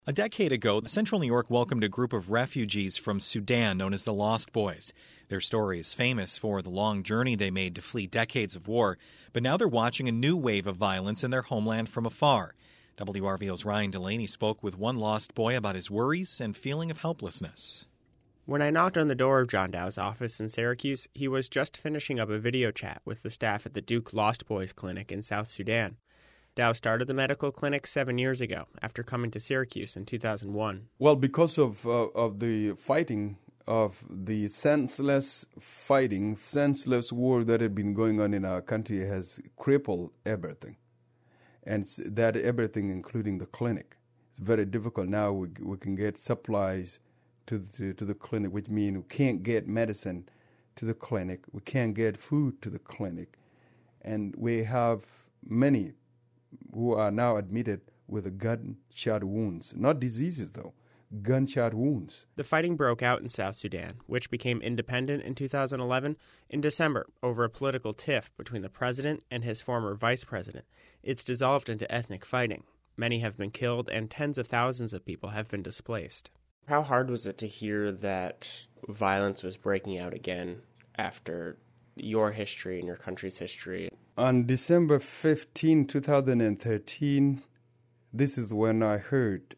A decade ago, Central New York welcomed a group of refugees from Sudan known as the Lost Boys. Their story is famous for the long journey they made to flee decades of war, but now they're watching a new wave of violence in their homeland from afar. WRVO's Ryan Delaney spoke with one lost boy about his worries and feeling of helplessness. When I knocked on the door of John Dow's office in Syracuse, he was just finishing up a video chat with the staff at the Duke Lost Boys Clinic in South Sudan. Dow started the medical clinic 7 years ago after coming to Syracuse in 2001. Well, because of the fighting, of the senseless fighting, senseless war that had been going on in our country has crippled everything. And that everything, including the clinic. It's very difficult now. We can get supplies to the clinic, which means we can't get medicine to the clinic. We can't get food to the clinic. And we have many who are now admitted with gunshot wounds. Not diseases, though. Gunshot wounds. The fighting broke out in South Sudan, which became independent in 2011, in December over a political tiff between the president and his former vice president. It's dissolved into ethnic fighting. Many have been killed, and tens of thousands of people have been displaced. How hard was it to hear that violence was breaking out again after your history and your country's history? On December 15, 2013, this is when I heard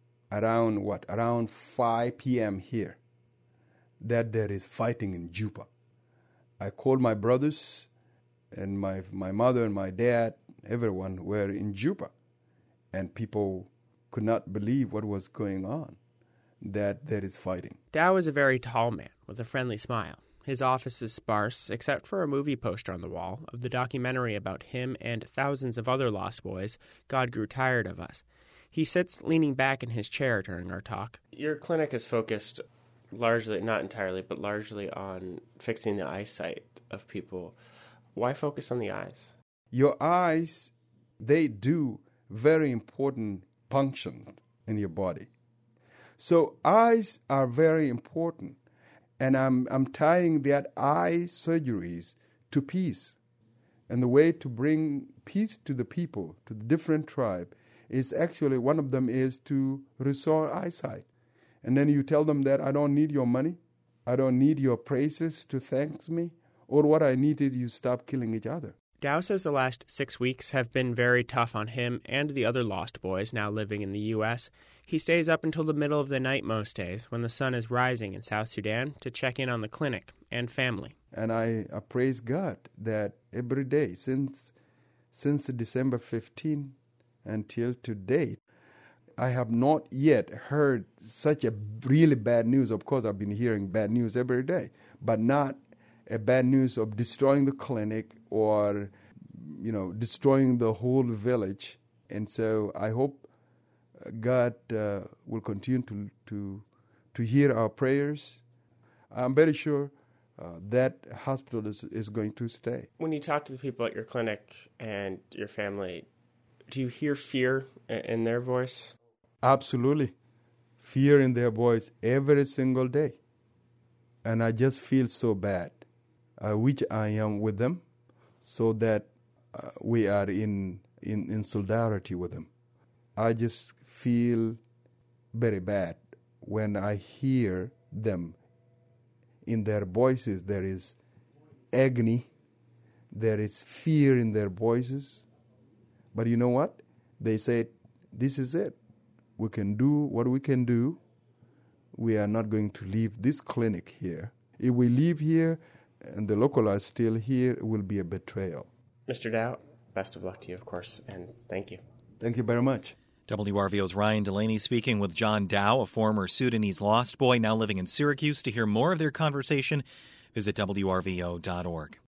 around 5 p.m. here, that there is fighting in Juba. I called my brothers and my mother and my dad, everyone were in Juba. And people could not believe what was going on, that there is fighting. Dow is a very tall man with a friendly smile. His office is sparse, except for a movie poster on the wall of the documentary about him and thousands of other lost boys, God Grew Tired of Us. He sits leaning back in his chair during our talk. Your clinic is focused largely, not entirely, but largely on fixing the eyesight of people. Why focus on the eyes? Your eyes, they do very important function in your body. So eyes are very important. And I'm tying that eye surgeries to peace. And the way to bring peace to the people, to the different tribe, is actually one of them is to restore eyesight. And then you tell them that I don't need your money, I don't need your praises to thank me, or what I needed, you stop killing each other. Dow says the last 6 weeks have been very tough on him and the other lost boys now living in the U.S. He stays up until the middle of the night most days when the sun is rising in South Sudan to check in on the clinic and family. And I praise God that every day since December 15 until today, I have not yet heard such a really bad news. Of course, I've been hearing bad news every day, but not a bad news of destroying the clinic or, destroying the whole village. And so I hope God will continue to hear our prayers. I'm very sure that hospital is going to stay. When you talk to the people at your clinic and your family, do you hear fear in their voice? Absolutely. Fear in their voice every single day. And I just feel so bad. I wish I am with them so that we are in solidarity with them. I just feel very bad when I hear them. In their voices, there is agony, there is fear in their voices. But you know what? They say, this is it. We can do what we can do. We are not going to leave this clinic here. If we leave here and the local are still here, it will be a betrayal. Mr. Dow, best of luck to you, of course, and thank you. Thank you very much. WRVO's Ryan Delaney speaking with John Dow, a former Sudanese lost boy now living in Syracuse. To hear more of their conversation, visit WRVO.org.